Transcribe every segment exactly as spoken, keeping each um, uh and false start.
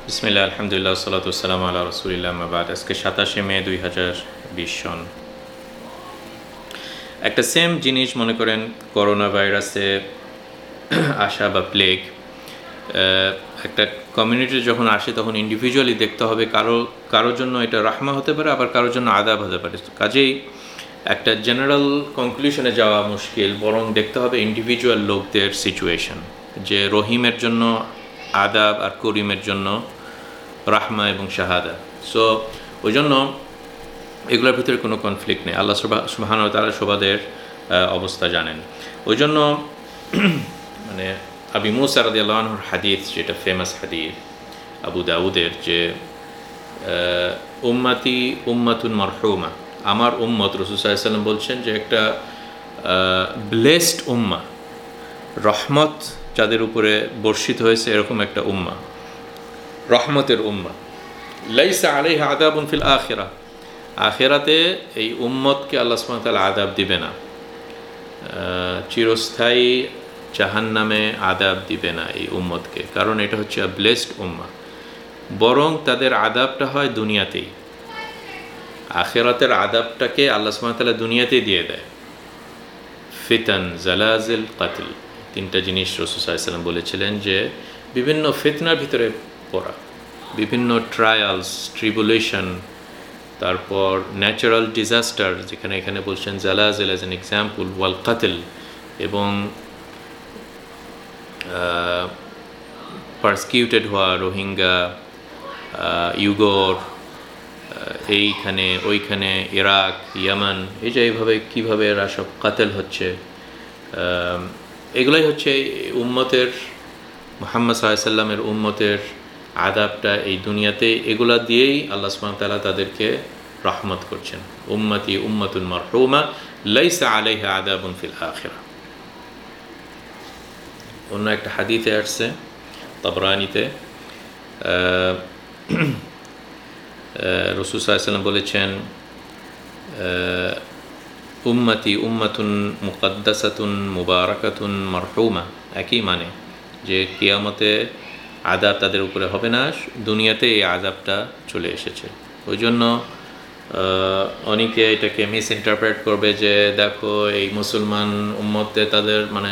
বিসমিল্লাহ, আলহামদুলিল্লাহ, সালাতু ওয়াসসালামু আলা রাসূলিল্লাহ, আম্মা বা'দ। আজকে সাতাশে মে দুই হাজার বিশ সন। একটা সেম জিনিস মনে করেন করোনা ভাইরাসে আসা বা প্লেগ একটা কমিউনিটি যখন আসে তখন ইন্ডিভিজুয়ালি দেখতে হবে, কারো কারোর জন্য এটা রাহমা হতে পারে, আবার কারোর জন্য আযাব হতে পারে। কাজেই একটা জেনারেল কনক্লুশনে যাওয়া মুশকিল, বরং দেখতে হবে ইন্ডিভিজুয়াল লোকদের সিচুয়েশন, যে রহিমের জন্য আযাব আর করিমের জন্য রাহমা এবং শাহাদা। সো ওই জন্য এগুলোর ভিতরে কোনো কনফ্লিক্ট নেই। আল্লাহ সুবহানাহু ওয়া তাআলা সবাদের অবস্থা জানেন। ওই জন্য মানে আবি মুসা রাদিয়াল্লাহু আনহুর হাদিস, যেটা ফেমাস হাদিস আবু দাউদের, যে উম্মতি উম্মাতুন মারহুমা, আমার উম্মত, রাসূল সাল্লাল্লাহু আলাইহি ওয়াসাল্লাম বলছেন যে একটা ব্লেসড উম্মা, রহমত যাদের উপরে বর্ষিত হয়েছে এরকম একটা উম্মা, রহমতের উম্মা। লাইসা আলাইহা আযাবুন ফিল আখিরাহ, আখিরাতে এই উম্মতকে আল্লাহ সুবহানাহু ওয়া তাআলা আযাব দিবে না, চিরস্থায়ী জাহান্নামে আযাব দিবে না এই উম্মতকে, কারণ এটা হচ্ছে আ ব্লেসড উম্মা। বরং তাদের আযাবটা হয় দুনিয়াতেই, আখিরাতের আযাবটাকে আল্লাহ সুবহানাহু ওয়া তাআলা দুনিয়াতেই দিয়ে দেয়। ফিতান, জালাজিল, কাতল, তিনটা জিনিস রাসূল সাল্লাল্লাহু আলাইহি ওয়াসাল্লাম বলেছিলেন, যে বিভিন্ন ফিতনার ভিতরে পড়া, বিভিন্ন ট্রায়ালস, ট্রিবুলেশন, তারপর ন্যাচারাল ডিজাস্টার, যেখানে এখানে বলছেন জালাজিল অ্যাজ অ্যান এক্সাম্পল, ওয়াল কাতল, এবং পারসিকিউটেড হওয়া, রোহিঙ্গা, ইউগোর, এইখানে ওইখানে, ইরাক, ইয়ামান, এই যে এইভাবে কীভাবে এরা সব কাতল হচ্ছে, এগুলোই হচ্ছে উম্মতের, মুহাম্মদ সাল্লাল্লাহু আলাইহি ওয়াসাল্লামের উম্মতের আযাবটা এই দুনিয়াতে। এগুলা দিয়েই আল্লাহ সুবহানাহু ওয়া তাআলা তাদেরকে রহমত করছেন। উম্মতি উম্মাতুন মারহুমা লাইসা আলাইহা আযাবুন ফিল আখিরাহ। অন্য একটা হাদিসে আসছে তাবরানীতে, রাসূল সাল্লাল্লাহু আলাইহি ওয়াসাল্লাম বলেছেন, উম্মতি উম্মাতুন মুকাদ্দাসাতুন মুবারাকাতুন মারহুমা, একই মানে, যে কিয়ামতে আযাব তাদের উপরে হবে না, দুনিয়াতে এই আযাবটা চলে এসেছে। ওই জন্য অনেকে এটাকে মিস ইন্টারপ্রেট করবে, যে দেখো এই মুসলমান উম্মতে তাদের মানে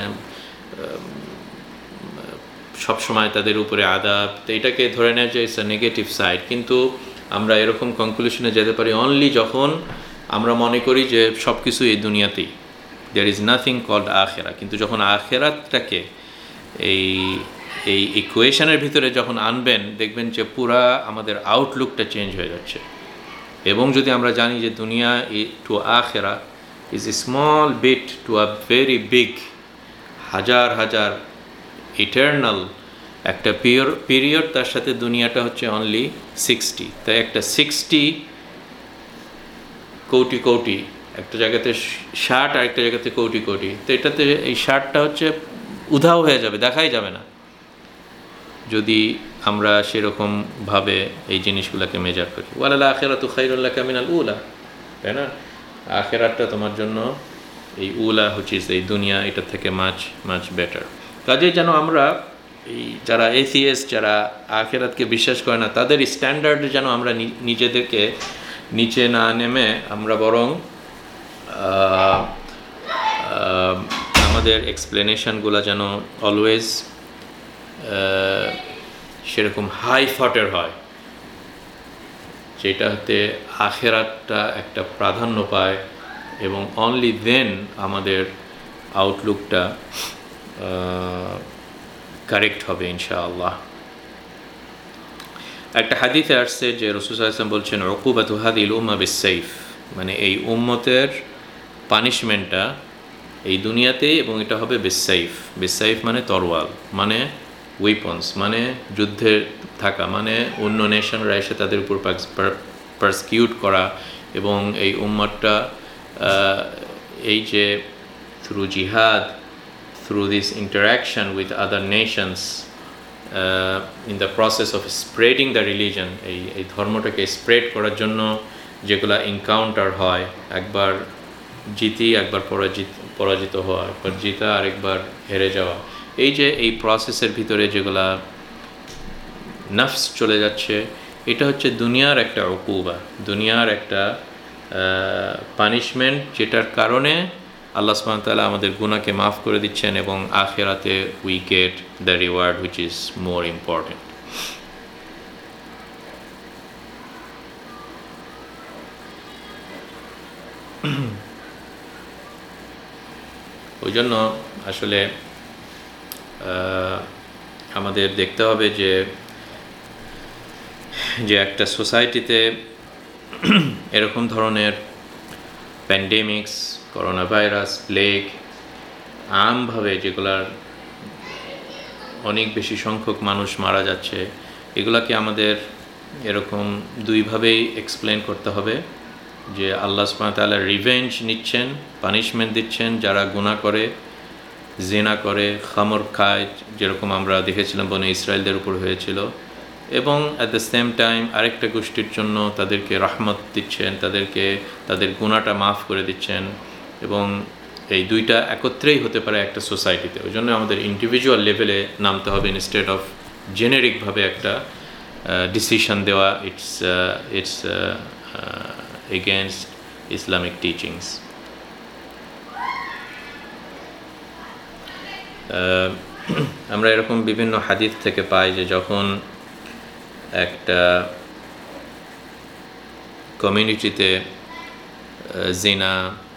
সবসময় তাদের উপরে আযাব, তো এটাকে ধরে নেয় যে ইটস আ নেগেটিভ সাইড। কিন্তু আমরা এরকম কনক্লুশনে যেতে পারি অনলি যখন আমরা মনে করি যে সব কিছু এই দুনিয়াতেই, দেয়ার ইজ নাথিং কল্ড আখেরা। কিন্তু যখন আখেরাতটাকে এই এই ইকুয়েশনের ভিতরে যখন আনবেন, দেখবেন যে পুরা আমাদের আউটলুকটা চেঞ্জ হয়ে যাচ্ছে। এবং যদি আমরা জানি যে দুনিয়া টু আখেরা is a small bit to a very big, হাজার হাজার ইটার্নাল একটা পিওর পিরিয়ড, তার সাথে দুনিয়াটা হচ্ছে অনলি সিক্সটি। তাই একটা সিক্সটি কোটি কোটি, একটা জায়গাতে ষাট আর একটা জায়গাতে কোটি কোটি, তো এটাতে এই ষাটটা হচ্ছে উধাও হয়ে যাবে, দেখাই যাবে না, যদি আমরা সেরকমভাবে এই জিনিসগুলোকে মেজার করি। ওয়ালাল আখিরাতু খায়রুল লাকা মিনাল উলা, তাই না? আখিরাতটা তোমার জন্য, এই উলা হচ্ছে এই দুনিয়া, এটা থেকে মাচ মাচ বেটার। কাজেই যেন আমরা এই যারা এথিয়েস্ট, যারা আখিরাতকে বিশ্বাস করে না, তাদের স্ট্যান্ডার্ডে যেন আমরা নিজেদেরকে নিচে না নেমে, আমরা বরং আমাদের এক্সপ্লেনেশনগুলো যেন অলওয়েজ সেরকম হাই ফটের হয়, যেটাতে আখিরাতটা একটা প্রাধান্য পায়, এবং অনলি দেন আমাদের আউটলুকটা কারেক্ট হবে ইনশাআল্লাহ। একটা হাদিসে আসছে যে রাসূল সাল্লাল্লাহু আলাইহি ওয়াসাল্লাম বলছেন, উকুবাতু হাদিল উম্মাহ বিস-সাইফ, মানে এই উম্মতের পানিশমেন্টটা এই দুনিয়াতেই, এবং এটা হবে বিস-সাইফ। বিস-সাইফ মানে তরোয়াল, মানে ওয়েপন্স, মানে যুদ্ধে থাকা, মানে অন্য নেশনরা এসে তাদের উপর পারসিকিউট করা, এবং এই উম্মতটা এই যে থ্রু জিহাদ, through this interaction with other nations, in the process of spreading the religion, এই এই ধর্মটাকে স্প্রেড করার জন্য যেগুলা এনকাউন্টার হয়, একবার জিতি, একবার পরাজিত পরাজিত হওয়া, একবার জিতা, আরেকবার হেরে যাওয়া, এই যে এই প্রসেসের ভিতরে যেগুলা নফস চলে যাচ্ছে, এটা হচ্ছে দুনিয়ার একটা উকুবা, দুনিয়ার একটা পানিশমেন্ট, যেটার কারণে আল্লাহ সুবহানাহু ওয়া তাআলা আমাদের গুনাহকে মাফ করে দিচ্ছেন এবং আখিরাতে we get the reward which is more important. ওই জন্য আসলে আমাদের দেখতে হবে যে যে একটা সোসাইটিতে এরকম ধরনের প্যান্ডেমিক্স, করোনা ভাইরাস, প্লেগ আমভাবে যেগুলার অনেক বেশি সংখ্যক মানুষ মারা যাচ্ছে, এগুলাকে আমাদের এরকম দুইভাবেই এক্সপ্লেন করতে হবে যে আল্লাহ সুবহানাহু ওয়া তাআলা রিভেঞ্জ নিচ্ছেন, পানিশমেন্ট দিচ্ছেন যারা গুনাহ করে, জিনা করে, খামর খায়, যেরকম আমরা দেখেছিলাম বনে ইসরায়েলদের উপর হয়েছিল, এবং অ্যাট দ্য সেম টাইম আরেকটা গোষ্ঠীর জন্য তাদেরকে রহমত দিচ্ছেন, তাদেরকে তাদের গুনাহটা মাফ করে দিচ্ছেন, এবং এই দুইটা একত্রেই হতে পারে একটা সোসাইটিতে। ওই জন্য আমাদের ইন্ডিভিজুয়াল লেভেলে নামতে হবে ইনস্টেড অফ জেনেরিকভাবে একটা ডিসিশন দেওয়া। It's it's against Islamic teachings. আমরা এরকম বিভিন্ন হাদিস থেকে পাই যে যখন একটা কমিউনিটিতে জিনা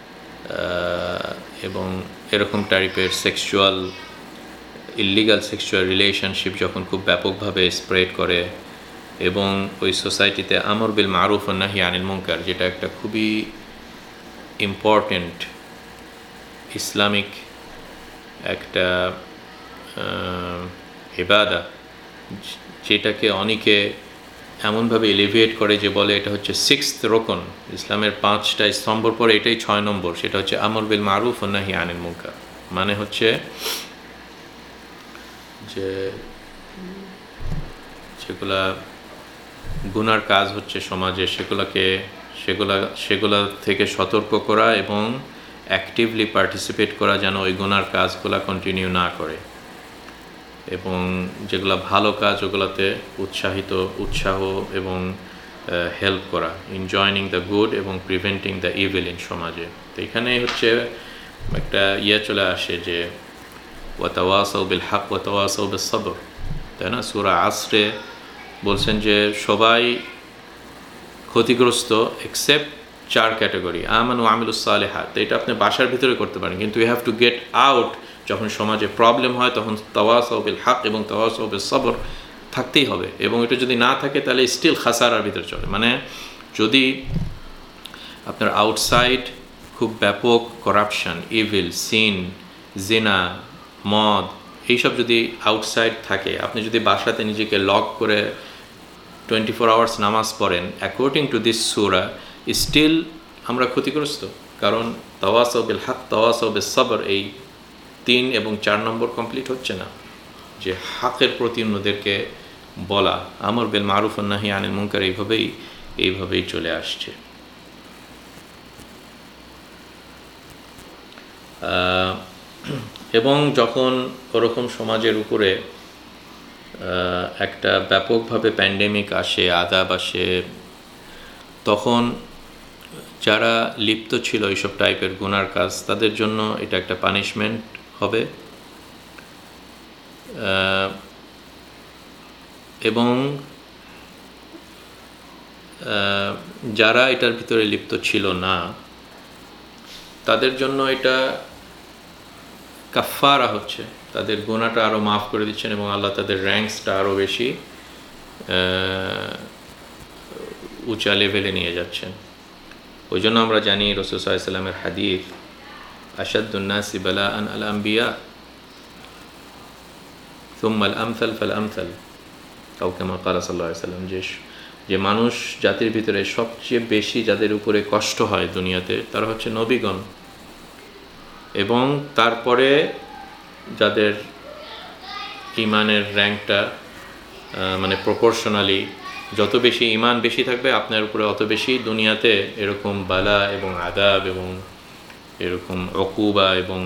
এবং এরকম টাইপের সেক্সুয়াল ইল্লিগাল সেক্সুয়াল রিলেশনশিপ যখন খুব ব্যাপকভাবে স্প্রেড করে, এবং ওই সোসাইটিতে আমর বিল মারুফ ও নাহি আনিল মুনকার, যেটা একটা খুবই ইম্পর্টেন্ট ইসলামিক একটা ইবাদা, যেটাকে অনেকে এমনভাবে এলিভেট করে যে বলে এটা হচ্ছে সিক্সথ রোকন, ইসলামের পাঁচটা স্তম্ভর পরে এটাই ছয় নম্বর, সেটা হচ্ছে আমর বিল মারুফ ও নাহি আনিল মুনকার। মানে হচ্ছে যে যেগুলা গুনার কাজ হচ্ছে সমাজে, সেগুলোকে সেগুলা সেগুলা থেকে সতর্ক করা এবং অ্যাক্টিভলি পার্টিসিপেট করা যেন ওই গুনার কাজগুলা কন্টিনিউ না করে, এবং যেগুলো ভালো কাজ ওগুলোতে উৎসাহিত উৎসাহ এবং হেল্প করা, ইন জয়নিং দ্য গুড এবং প্রিভেন্টিং দ্য ইভিল ইন সমাজে। তো এখানে হচ্ছে একটা ইয়ে চলে আসে যে ওয়াতাওয়াসাউ বিল হক ওয়াতাওয়াসাউ বিস সবর, তাই না? সূরা আসরে বলছেন যে সবাই ক্ষতিগ্রস্ত এক্সেপ্ট চার ক্যাটাগরি, আমানু ওয়া আমিলুস সালিহাত। এটা আপনি বাসার ভিতরে করতে পারেন, কিন্তু you have to get out. যখন সমাজে প্রবলেম হয় তখন তাওয়াসাউ বিল হক এবং তাওয়াসাউ বিস সবর থাকতেই হবে, এবং এটা যদি না থাকে তাহলে স্টিল খাসারার ভিতরে চলে। মানে যদি আপনার আউটসাইড খুব ব্যাপক করাপশন, ইভিল, সিন, জিনা, মদ, এইসব যদি আউটসাইড থাকে, আপনি যদি বাসাতে নিজেকে লক করে টোয়েন্টি ফোর আওয়ার্স নামাজ পড়েন অ্যাকর্ডিং টু দিস সূরা, স্টিল আমরা ক্ষতিগ্রস্ত। কারণ তাওয়াসাউ বিল হক তাওয়াসাউ বিস সবর এই তিন এবং চার নম্বর কমপ্লিট হচ্ছে না, যে হকের প্রতি অন্যদেরকে বলা, আমর বিল মারুফ ও নাহি আনিল মুনকার, এইভাবেই এইভাবেই চলে আসছে। এবং যখন ওরকম সমাজের উপরে একটা ব্যাপকভাবে প্যান্ডেমিক আসে, আযাব আসে, তখন যারা লিপ্ত ছিল এইসব টাইপের গুনার কাজ, তাদের জন্য এটা একটা পানিশমেন্ট হবে। এবং যারা এটার ভিতরে লিপ্ত ছিল না, তাদের জন্য এটা কাফারা হচ্ছে, তাদের গুনাহটা আরও মাফ করে দিচ্ছেন এবং আল্লাহ তাদের র্যাঙ্কসটা আরও বেশি উঁচা লেভেলে নিয়ে যাচ্ছেন। ওই জন্য আমরা জানি রাসূল সাল্লাল্লাহু আলাইহি ওয়াসাল্লামের হাদিস, আশাদ্দুন নাসি বালাআন আল আম্বিয়া সুম্মা আল আমসাল ফাল আমসাল, আও কামা ক্বালা সাল্লাল্লাহু আলাইহি ওয়াসাল্লাম, যে যে মানুষ জাতির ভিতরে সবচেয়ে বেশি যাদের উপরে কষ্ট হয় দুনিয়াতে, তারা হচ্ছে নবীগণ, এবং তারপরে যাদের ইমানের র্যাঙ্কটা মানে প্রপোর্শনালি যত বেশি ইমান বেশি থাকবে আপনার উপরে, অত বেশি দুনিয়াতে এরকম বালা এবং আযাব এবং এরকম উকুবা এবং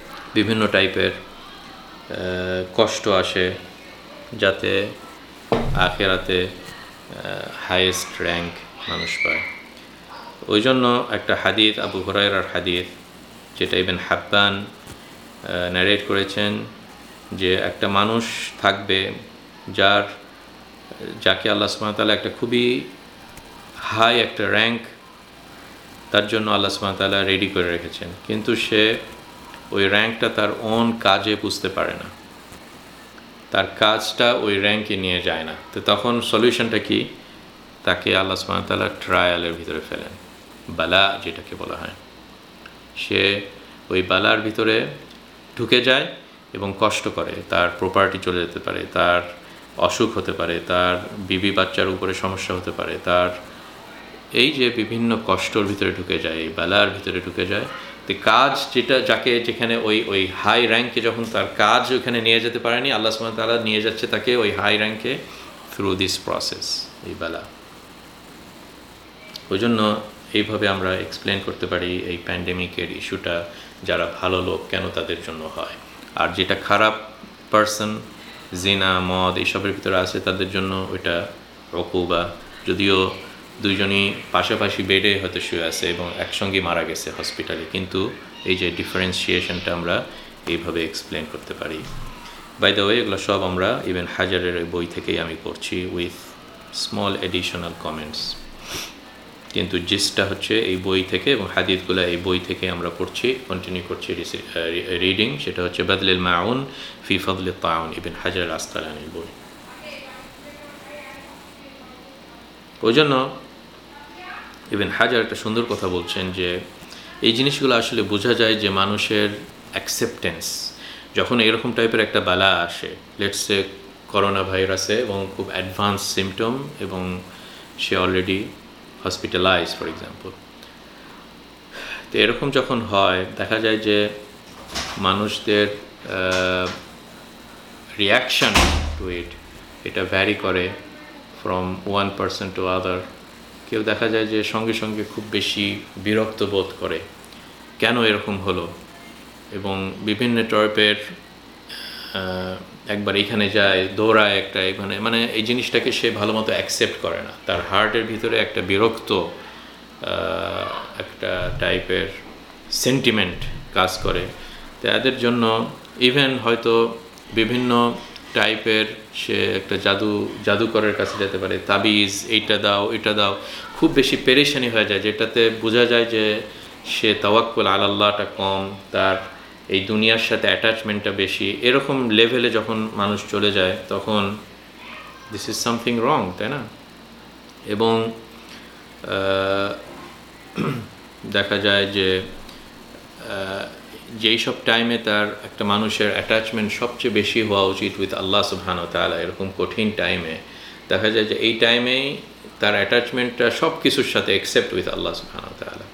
বিভিন্ন টাইপের কষ্ট আসে, যাতে আখেরাতে হাইয়েস্ট র্যাঙ্ক মানুষ পায়। ওই জন্য একটা হাদিস, আবু হুরায়রার হাদিস, যেটা ইবনে হাব্বান ন্যারেট করেছেন, যে একটা মানুষ থাকবে যার যাকে আল্লাহ সুবহানাহু ওয়া তাআলা একটা খুবই হাই একটা র্যাঙ্ক তার জন্য আল্লাহ সুবহানাহু ওয়া তাআলা রেডি করে রেখেছেন, কিন্তু সে ওই র্যাঙ্কটা তার ওন কাজে বুঝতে পারে না, তার কাজটা ওই র্যাঙ্কে নিয়ে যায় না। তো তখন সলিউশনটা কি? তাকে আল্লাহ সুবহানাহু ওয়া তাআলা ট্রায়ালের ভিতরে ফেলেন, বালা যেটাকে বলা হয়। সে ওই বালার ভিতরে ঢুকে যায় এবং কষ্ট করে, তার প্রপার্টি চলে যেতে পারে, তার অসুখ হতে পারে, তার বিবি বাচ্চার উপরে সমস্যা হতে পারে, তার এই যে বিভিন্ন কষ্টর ভিতরে ঢুকে যায়, এই বালার ভিতরে ঢুকে যায়। তো কাজ যেটা যাকে যেখানে ওই ওই হাই র্যাঙ্কে যখন তার কাজ ওখানে নিয়ে যেতে পারেনি, আল্লাহ সুবহানাহু ওয়া তাআলা নিয়ে যাচ্ছে তাকে ওই হাই র্যাঙ্কে থ্রু দিস প্রসেস, এই বালা। ওই জন্য এইভাবে আমরা এক্সপ্লেন করতে পারি এই প্যান্ডেমিকের ইস্যুটা, যারা ভালো লোক কেন তাদের জন্য হয়, আর যেটা খারাপ পারসন, জিনা, মদ এইসবের ভিতরে আছে তাদের জন্য ওইটা উকুবা। যদিও দুইজনই পাশাপাশি বেডে হয়তো শুয়ে আছে এবং একসঙ্গে মারা গেছে হসপিটালে, কিন্তু এই যে ডিফারেন্সিয়েশনটা আমরা এইভাবে এক্সপ্লেন করতে পারি। বাই দ্য ওয়ে, এগুলো সব আমরা ইবনে হাজারের বই থেকেই আমি করছি উইথ স্মল এডিশনাল কমেন্টস, কিন্তু জিসটা হচ্ছে এই বই থেকে, এবং হাদিসগুলো এই বই থেকে আমরা পড়ছি, কন্টিনিউ করছি রিডিং। সেটা হচ্ছে বাদলুল মাউন ফি ফাদলিত তাউন, ইবনে হাজার আসকালানির বই। ওই জন্য ইবনে হাজার একটা সুন্দর কথা বলছেন যে এই জিনিসগুলো আসলে বোঝা যায় যে মানুষের অ্যাকসেপ্টেন্স, যখন এরকম টাইপের একটা বালা আসে, লেটসে করোনা ভাইরাসে, এবং খুব অ্যাডভান্স সিমটম, এবং সে অলরেডি হসপিটালাইজ ফর এক্সাম্পল। তো এরকম যখন হয়, দেখা যায় যে মানুষদের রিয়াকশান টু ইট, এটা ভ্যারি করে from one person to other. কেউ দেখা যায় যে সঙ্গে সঙ্গে খুব বেশি বিরক্ত বোধ করে, কেন এরকম হলো, এবং বিভিন্ন টাইপের একবার এখানে যায়, দৌড়ায় একটা, মানে মানে এই জিনিসটাকে সে ভালো মতো অ্যাকসেপ্ট করে না, তার হার্টের ভিতরে একটা বিরক্ত একটা টাইপের সেন্টিমেন্ট কাজ করে। তো এদের জন্য ইভেন হয়তো বিভিন্ন টাইপের সে একটা জাদু জাদুকরের কাছে যেতে পারে, তাবিজ, এইটা দাও এটা দাও, খুব বেশি পেরেশানি হয়ে যায়, যেটাতে বোঝা যায় যে সে তাওয়াক্কুল আলাল্লাহটা কম, তার এই দুনিয়ার সাথে অ্যাটাচমেন্টটা বেশি। এরকম লেভেলে যখন মানুষ চলে যায়, তখন দিস ইজ সামথিং রং, তাই না? এবং দেখা যায় যে যেই সব টাইমে তার একটা মানুষের অ্যাটাচমেন্ট সবচেয়ে বেশি হওয়া উচিত উইথ আল্লাহ সুবহানাহু ওয়া তাআলা, এরকম কঠিন টাইমে দেখা যায় যে এই টাইমেই তার অ্যাটাচমেন্টটা সব কিছুর সাথে এক্সেপ্ট উইথ আল্লাহ সুবহানাহু ওয়া তাআলা।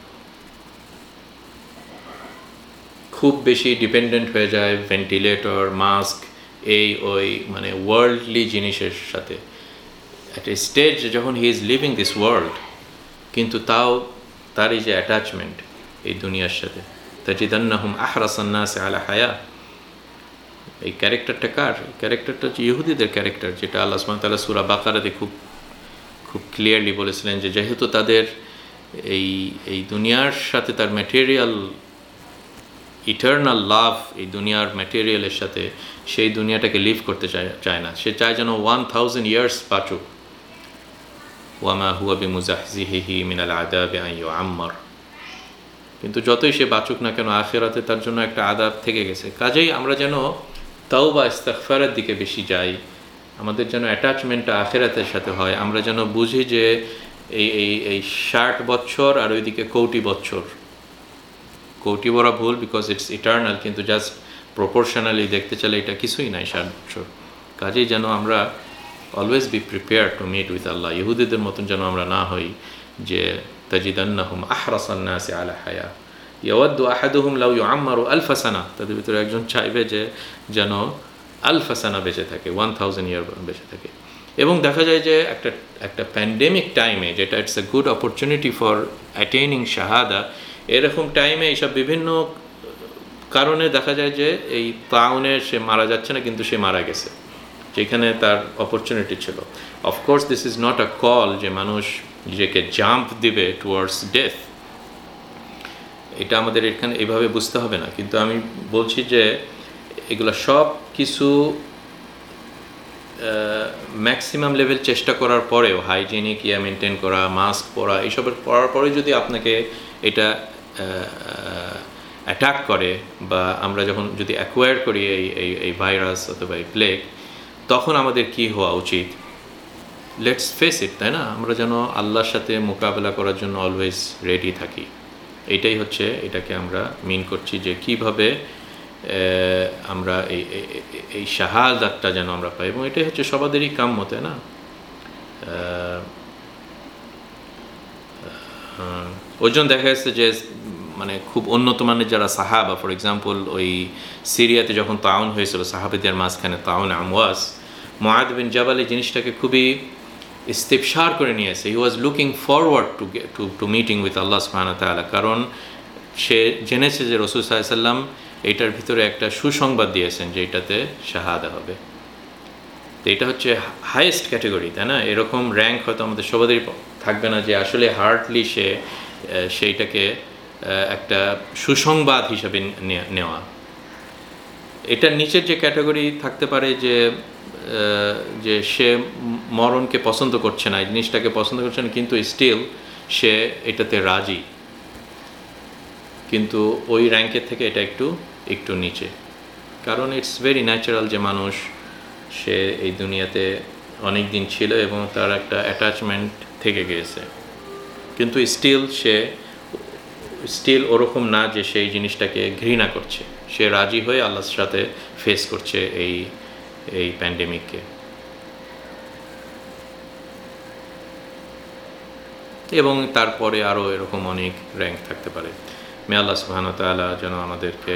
খুব বেশি ডিপেন্ডেন্ট হয়ে যায় ভেন্টিলেটর, মাস্ক, এই ওই মানে ওয়ার্ল্ডলি জিনিসের সাথে। অ্যাট এ স্টেজ যখন he is living this world, কিন্তু তাও তার এই যে অ্যাটাচমেন্ট এই দুনিয়ার সাথে, তাজিদান্নাহুম আহরাসান নাসি আলা হায়া, এই ক্যারেক্টারটা কার? ক্যারেক্টারটা হচ্ছে ইহুদিদের ক্যারেক্টার, যেটা আল্লাহ সুবহানাহু ওয়া তাআলা সূরা বাকারাতে খুব খুব ক্লিয়ারলি বলেছিলেন যে যেহেতু তাদের এই এই দুনিয়ার সাথে তার ম্যাটেরিয়াল ইটার্নাল লাভ, এই দুনিয়ার ম্যাটেরিয়ালের সাথে, সেই দুনিয়াটাকে লিভ করতে চায় চায় না, সে চায় যেন ওয়ান থাউজেন্ড ইয়ার্স বাঁচুক। ওয়ামা হুয়া বিমুজাহজিহি মিনাল আযাবি আন ইউআম্মার, কিন্তু যতই সে বাঁচুক না কেন, আখিরাতে তার জন্য একটা আযাব থেকে গেছে। কাজেই আমরা যেন তাওবা ইস্তিগফারের দিকে বেশি যাই, আমাদের যেন অ্যাটাচমেন্টটা আখিরাতের সাথে হয়, আমরা যেন বুঝি যে এই এই এই ষাট বছর আর ওইদিকে কোটি বছর, কোটি বড় ভুল, বিকজ ইটস ইটার্নাল, কিন্তু জাস্ট প্রপোর্শনালি দেখতে চলে এটা কিছুই নাই ষাট বছর। কাজেই যেন আমরা always be prepare to meet with Allah. ইহুদিদের মতন যেন আমরা না হই যে তাজিদান্নাহুম আহরাসান নাসি আলা হায়া ইয়াওয়াদ্দু আহাদুহুম লাউ ইউআম্মারু আলফা সানা, তাদের ভিতরে একজন চাইবে যে যেন আলফা সানা বেঁচে থাকে, ওয়ান থাউজেন্ড ইয়ার বেঁচে থাকে। এবং দেখা যায় যে একটা একটা প্যান্ডেমিক টাইমে, যেটা it's a good opportunity for attaining শাহাদা, এরকম টাইমে এইসব বিভিন্ন কারণে দেখা যায় যে এই তাউনে সে মারা যাচ্ছে না, কিন্তু সে মারা গেছে, যেখানে তার অপরচুনিটি ছিল। Of course this is not a call যে মানুষ নিজেকে জাম্প দিবে টুয়ার্ডস ডেথ, এটা আমাদের এখানে এভাবে বুঝতে হবে না। কিন্তু আমি বলছি যে এগুলো সব কিছু ম্যাক্সিমাম লেভেল চেষ্টা করার পরেও, হাইজিনিক ইয়া মেনটেন করা, মাস্ক পরা, এইসবের পরার পরে যদি আপনাকে এটা অ্যাটাক করে বা আমরা যখন যদি অ্যাকোয়ার করি এই এই এই ভাইরাস অথবা এই প্লেগ, তখন আমাদের কি হওয়া উচিত? লেটস ফেস ইট, তাই না? আমরা যেন আল্লাহর সাথে মোকাবেলা করার জন্য অলওয়েজ রেডি থাকি। এইটাই হচ্ছে, এটাকে আমরা মিন করছি যে কিভাবে আমরা এই এই শাহাদাতটা যেন আমরা পাই, এবং এটাই হচ্ছে সবাদেরই কাম্য, তাই না? ওই জন্য দেখা যাচ্ছে যে মানে খুব উন্নত মানের যারা সাহাবা, ফর এক্সাম্পল ওই সিরিয়াতে যখন তাউন হয়েছিল, সাহাবিদের মাঝখানে তাউন আমওয়াস, মুআদ বিন জাবাল এই জিনিসটাকে খুবই ইস্তিবশার করে নিয়েছে। He was looking forward to to to meeting with Allah সুবহানাহু ওয়া তাআলা, কারণ সে জেনেছে যে রাসূল সাল্লাল্লাহু আলাইহি সাল্লাম এইটার ভিতরে একটা সুসংবাদ দিয়েছেন যে এটাতে শাহাদা হবে। তো এটা হচ্ছে হাইয়েস্ট ক্যাটাগরি, তাই না? এরকম র্যাঙ্ক হয়তো আমাদের সবাদেরই থাকবে না যে আসলে হার্ডলি সে সেইটাকে একটা সুসংবাদ হিসাবে নেওয়া। এটার নিচের যে ক্যাটাগরি থাকতে পারে যে যে সে মরণকে পছন্দ করছে না, এই জিনিসটাকে পছন্দ করছে না, কিন্তু স্টিল সে এটাতে রাজি, কিন্তু ওই র্যাঙ্কের থেকে এটা একটু একটু নিচে। কারণ ইটস ভেরি ন্যাচারাল যে মানুষ সে এই দুনিয়াতে অনেক দিন ছিল এবং তার একটা অ্যাটাচমেন্ট থেকে গিয়েছে, কিন্তু স্টিল সে স্টিল ওরকম না যে সেই জিনিসটাকে ঘৃণা করছে, সে রাজি হয়ে আল্লাহর সাথে ফেস করছে এই এই প্যান্ডেমিককে। এবং তারপরে আরও এরকম অনেক র্যাঙ্ক থাকতে পারে। মে আল্লাহ সুবহানাহু ওয়া তাআলা যেন আমাদেরকে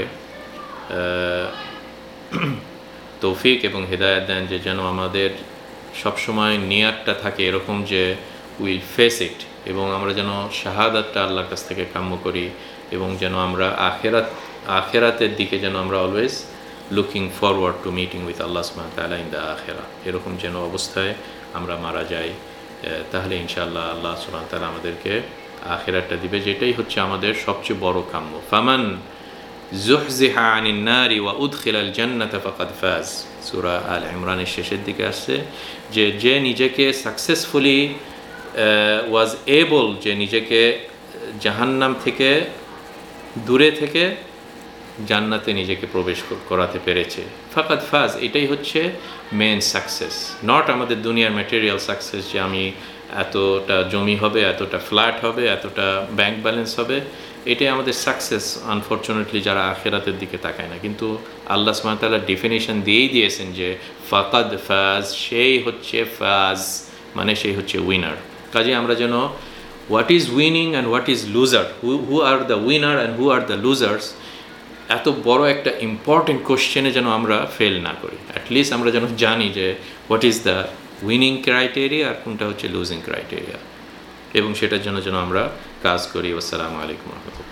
তৌফিক এবং হেদায়েত দেন, যে যেন আমাদের সবসময় নিয়াতটা থাকে এরকম যে উইল ফেস ইট, এবং আমরা যেন শাহাদাতটা আল্লাহর কাছ থেকে কাম্য করি, এবং যেন আমরা আখেরাত আখেরাতের দিকে যেন আমরা always looking forward to meeting with Allah সুবহানাহু ওয়া তাআলা ইন দ্য আখিরা, এরকম যেন অবস্থায় আমরা মারা যাই। তাহলে ইনশাআল্লাহ আল্লাহ সুবহানাহু ওয়া তাআলা আমাদেরকে আখিরাতটা দিবে, যেটাই হচ্ছে আমাদের সবচেয়ে বড় কাম্য। ফামান যুহজিহা আনিন নারি ওয়া উদখিলাল জান্নাতা ফাকাদ ফাজ, সূরা আল ইমরানের শেষের দিকে আসছে যে যে নিজেকে সাকসেসফুলি ওয়াজ এবল, যে নিজেকে জাহান্নাম থেকে দূরে থেকে জান্নাতে নিজেকে প্রবেশ করাতে পেরেছে, ফাকাদ ফাজ, এটাই হচ্ছে মেন সাকসেস। নট আমাদের দুনিয়ার ম্যাটেরিয়াল সাকসেস যে আমি এতটা জমি হবে, এতটা ফ্ল্যাট হবে, এতটা ব্যাংক ব্যালেন্স হবে, এটাই আমাদের সাকসেস। আনফর্চুনেটলি যারা আখেরাতের দিকে তাকায় না, কিন্তু আল্লাহ সুবহানাহু ওয়া তাআলা ডেফিনেশন দিয়েই দিয়েছেন যে ফাকাদ ফাজ, সেই হচ্ছে ফাজ, মানে সেই হচ্ছে উইনার। কাজে আমরা যেন what is winning and what is loser, who who are the winner and who are the losers, এত বড় একটা ইম্পর্টেন্ট কোশ্চেনে যেন আমরা ফেল না করি। অ্যাটলিস্ট আমরা যেন জানি যে what is the winning criteria আর কোনটা হচ্ছে লুজিং ক্রাইটেরিয়া, এবং সেটার জন্য যেন আমরা কাজ করি। আসসালামু আলাইকুম ওয়া রাহমাতুল্লাহ।